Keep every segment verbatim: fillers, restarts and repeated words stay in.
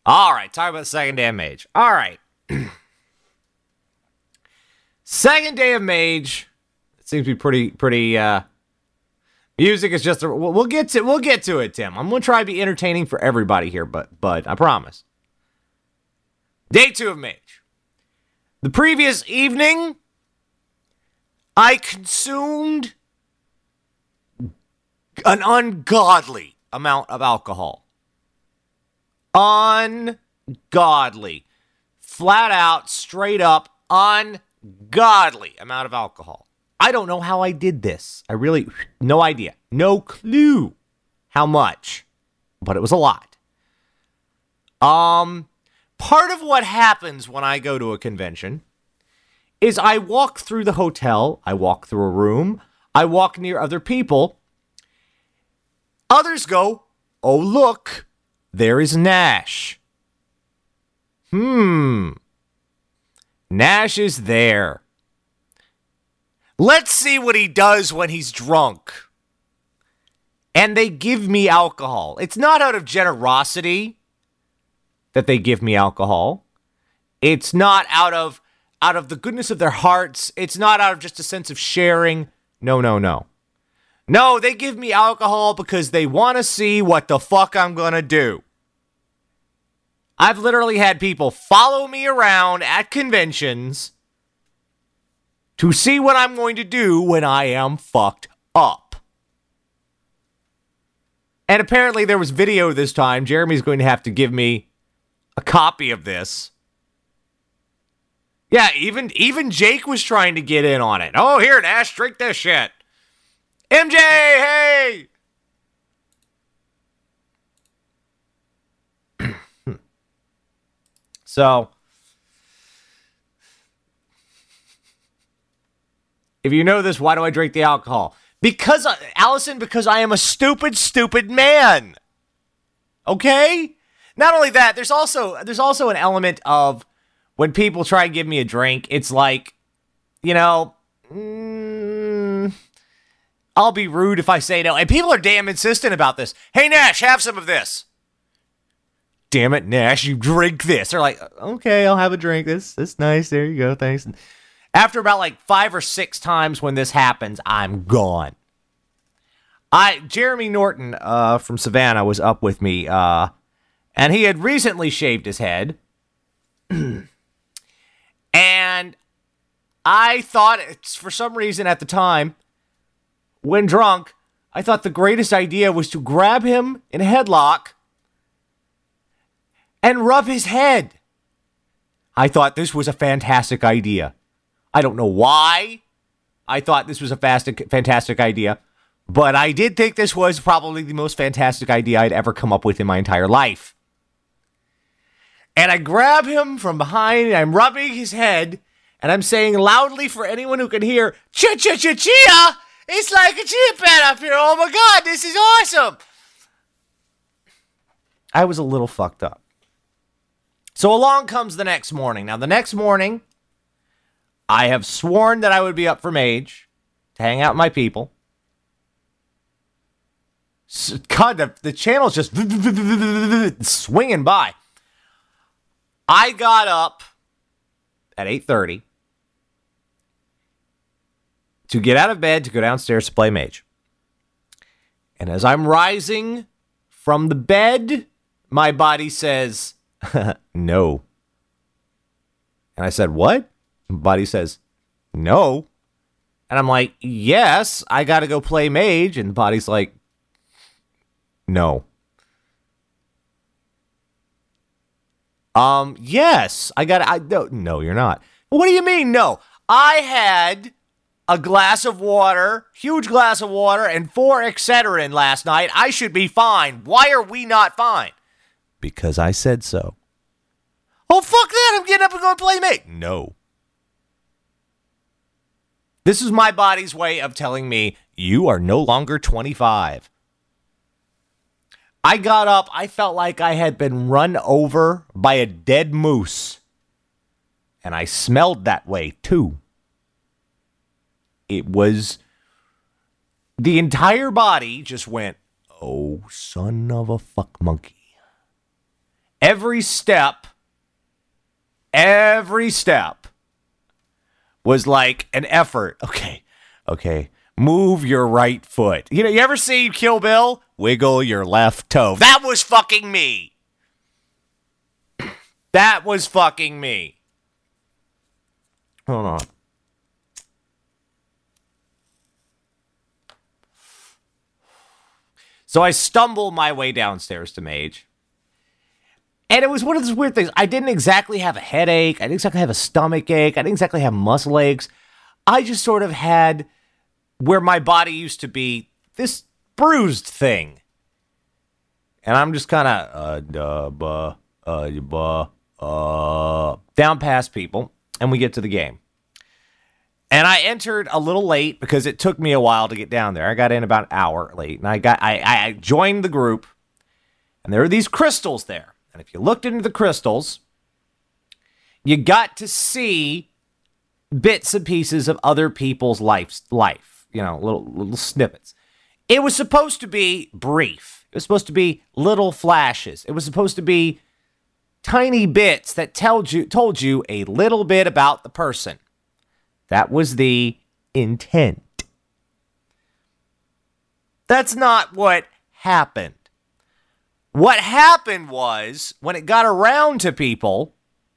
All right, talk about second day of Mage. All right. Second day of Mage. It seems to be pretty, pretty, uh, music is just, a, we'll, we'll get to, we'll get to it, Tim. I'm going to try to be entertaining for everybody here, but, but I promise. Day two of Mage. The previous evening, I consumed an ungodly amount of alcohol. Ungodly. Flat out, straight up, ungodly amount of alcohol. I don't know how I did this. I really, no idea. No clue how much. But it was a lot. Um, part of what happens when I go to a convention is I walk through the hotel, I walk through a room, I walk near other people. Others go, oh, look, there is Nash. Hmm. Nash is there. Let's see what he does when he's drunk. And they give me alcohol. It's not out of generosity that they give me alcohol. It's not out of out of the goodness of their hearts. It's not out of just a sense of sharing. No, no, no. No, they give me alcohol because they want to see what the fuck I'm going to do. I've literally had people follow me around at conventions to see what I'm going to do when I am fucked up. And apparently there was video this time. Jeremy's going to have to give me a copy of this. Yeah, even, even Jake was trying to get in on it. Oh, here, Nash, drink this shit. M J, hey! So, if you know this, why do I drink the alcohol? Because, uh, Allison, because I am a stupid, stupid man. Okay? Not only that, there's also there's also an element of when people try and give me a drink, it's like, you know, mm, I'll be rude if I say no. And people are damn insistent about this. Hey, Nash, have some of this. Damn it, Nash, you drink this. They're like, okay, I'll have a drink. This, this nice. There you go. Thanks. And after about like five or six times when this happens, I'm gone. I Jeremy Norton uh, from Savannah was up with me, uh, and he had recently shaved his head. And I thought, it's, for some reason at the time, when drunk, I thought the greatest idea was to grab him in a headlock and rub his head. I thought this was a fantastic idea. I don't know why I thought this was a fast, fantastic idea, but I did think this was probably the most fantastic idea I'd ever come up with in my entire life. And I grab him from behind, and I'm rubbing his head, and I'm saying loudly for anyone who can hear, "Cha-cha-cha-chia! It's like a chia pet up here. Oh my God, this is awesome!" I was a little fucked up. So along comes the next morning. Now, the next morning, I have sworn that I would be up for Mage to hang out with my people. So, God, the, the channel's just swinging by. I got up at eight thirty to get out of bed to go downstairs to play Mage. And as I'm rising from the bed, my body says, no. And I said, what? My body says, no. And I'm like, yes, I got to go play Mage. And the body's like, no. Um, yes, I got to, I, no, no, you're not. What do you mean, no? I had a glass of water, huge glass of water, and four Excedrin last night. I should be fine. Why are we not fine? Because I said so. Oh, fuck that. I'm getting up and going to play Mage. No. This is my body's way of telling me, you are no longer twenty-five. I got up. I felt like I had been run over by a dead moose. And I smelled that way, too. It was... The entire body just went, oh, son of a fuck monkey. every step, every step was like an effort. Okay, okay, move your right foot. You know, you ever see Kill Bill? Wiggle your left toe. That was fucking me. That was fucking me. Hold on. So I stumble my way downstairs to Mage. And it was one of those weird things. I didn't exactly have a headache. I didn't exactly have a stomach ache. I didn't exactly have muscle aches. I just sort of had where my body used to be, this bruised thing. And I'm just kind of uh, duh, buh, uh, buh, uh, down past people. And we get to the game. And I entered a little late because it took me a while to get down there. I got in about an hour late. And I got I, I joined the group. And there were these crystals there. And if you looked into the crystals, you got to see bits and pieces of other people's life, life, you know, little little snippets. It was supposed to be brief. It was supposed to be little flashes. It was supposed to be tiny bits that told you told you a little bit about the person. That was the intent. That's not what happened. What happened was, when it got around to people,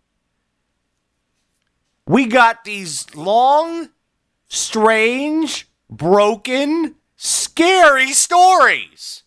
we got these long, strange, broken, scary stories.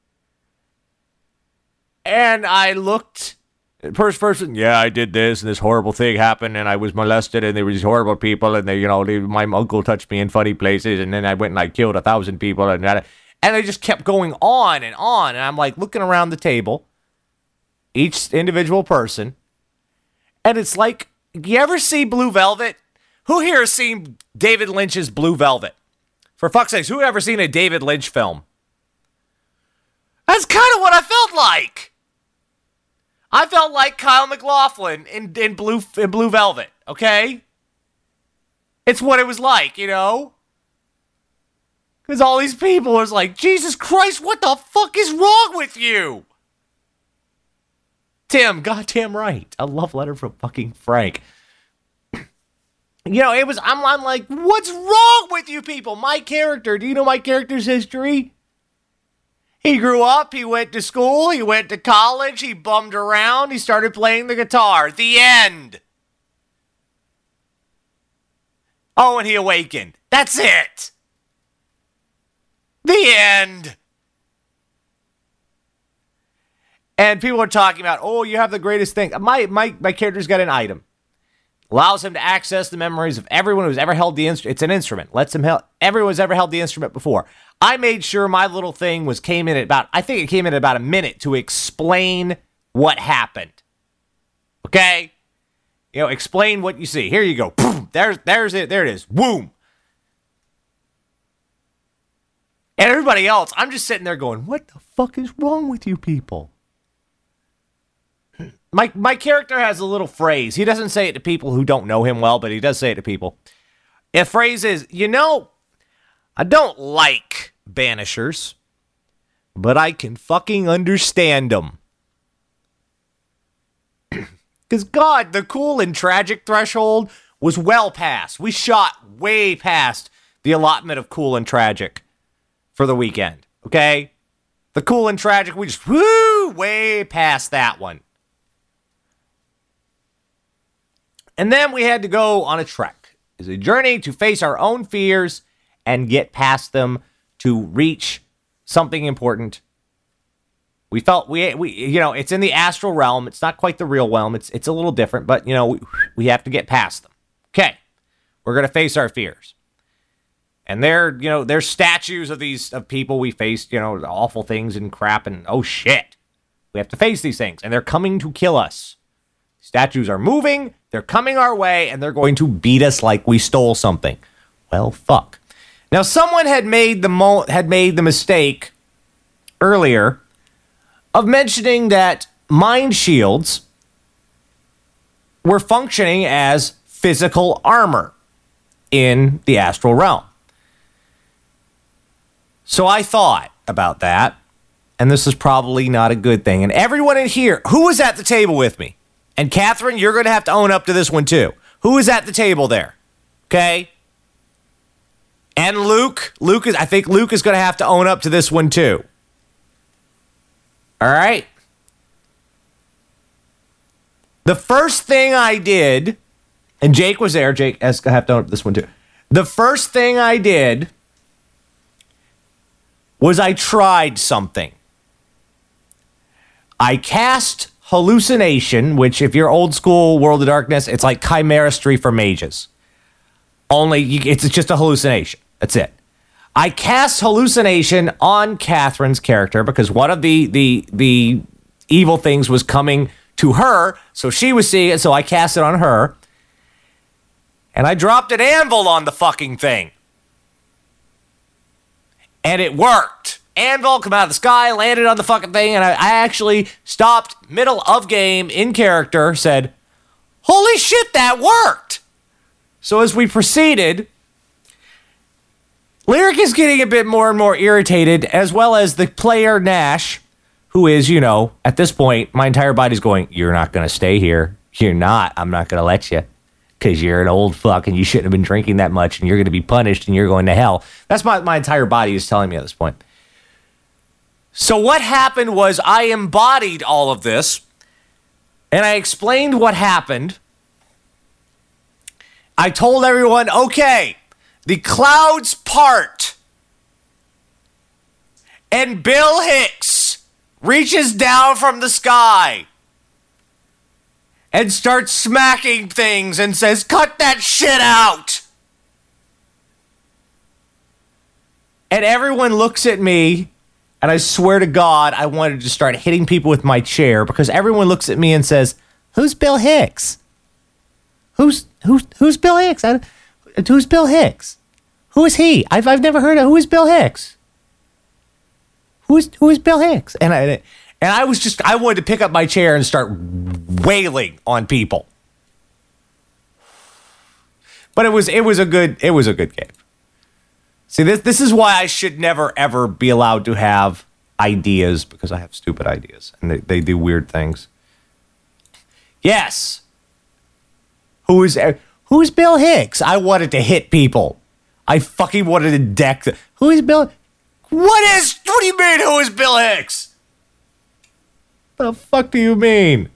And I looked, first person, yeah, I did this, and this horrible thing happened, and I was molested, and there were these horrible people, and they, you know, they, my uncle touched me in funny places, and then I went and I killed a thousand people, and that. And I just kept going on and on. And I'm like looking around the table, each individual person. And it's like, you ever see Blue Velvet? Who here has seen David Lynch's Blue Velvet? For fuck's sakes, who ever seen a David Lynch film? That's kind of what I felt like. I felt like Kyle MacLachlan in, in, Blue, in Blue Velvet, okay? It's what it was like, you know? Because all these people was like, Jesus Christ, what the fuck is wrong with you? Tim, goddamn right. A love letter from fucking Frank. You know, it was, I'm, I'm like, what's wrong with you people? My character, do you know my character's history? He grew up, he went to school, he went to college, he bummed around, he started playing the guitar. The end. Oh, and he awakened. That's it. The end. And people are talking about, oh, you have the greatest thing. My my my character's got an item. Allows him to access the memories of everyone who's ever held the instrument. It's an instrument. Lets him help everyone's ever held the instrument before. I made sure my little thing was came in at about, I think it came in at about a minute to explain what happened. Okay? You know, explain what you see. Here you go. There's there's it. There it is. Boom. And everybody else, I'm just sitting there going, what the fuck is wrong with you people? My my character has a little phrase. He doesn't say it to people who don't know him well, but he does say it to people. The phrase is, you know, I don't like banishers, but I can fucking understand them. Because, God, the cool and tragic threshold was well past. We shot way past the allotment of cool and tragic for the weekend, okay? The cool and tragic, we just, woo, way past that one. And then we had to go on a trek. It's a journey to face our own fears and get past them to reach something important. We felt, we, we, you know, it's in the astral realm. It's not quite the real realm. It's, it's a little different, but, you know, we, we have to get past them. Okay. We're going to face our fears. And they're, you know, there's statues of these, of people we faced, you know, awful things and crap, and oh shit. We have to face these things, and they're coming to kill us. Statues are moving, they're coming our way, and they're going to beat us like we stole something. Well, fuck. Now, someone had made the mo- had made the mistake earlier of mentioning that mind shields were functioning as physical armor in the astral realm. So I thought about that, and this is probably not a good thing. And everyone in here, who was at the table with me? And Catherine, you're going to have to own up to this one too. Who was at the table there? Okay? And Luke, Luke is, I think Luke is going to have to own up to this one too. All right? The first thing I did, and Jake was there. Jake has to have to own up to this one too. The first thing I did was I tried something. I cast Hallucination, which if you're old school World of Darkness, it's like Chimera for mages. Only, you, it's just a hallucination. That's it. I cast Hallucination on Catherine's character because one of the the the evil things was coming to her, so she was seeing it, so I cast it on her. And I dropped an anvil on the fucking thing. And it worked. Anvil come out of the sky, landed on the fucking thing, and I, I actually stopped middle of game in character, said, holy shit, that worked. So as we proceeded, Lyric is getting a bit more and more irritated, as well as the player Nash, who is, you know, at this point, my entire body's going, you're not going to stay here. You're not. I'm not going to let you. Because you're an old fuck and you shouldn't have been drinking that much and you're going to be punished and you're going to hell. That's my, my entire body is telling me at this point. So what happened was I embodied all of this and I explained what happened. I told everyone, okay, the clouds part and Bill Hicks reaches down from the sky and starts smacking things and says, cut that shit out. And everyone looks at me, and I swear to God, I wanted to start hitting people with my chair because everyone looks at me and says, who's Bill Hicks? Who's who's who's Bill Hicks? I, who's Bill Hicks? Who is he? I've I've never heard of who is Bill Hicks? Who is who is Bill Hicks? And I and I was just I wanted to pick up my chair and start wailing on people. But it was it was a good it was a good game. See, this this is why I should never ever be allowed to have ideas because I have stupid ideas and they, they do weird things. Yes. Who is who's Bill Hicks? I wanted to hit people. I fucking wanted to deck the, who is Bill? What is what do you mean who is Bill Hicks? The fuck do you mean?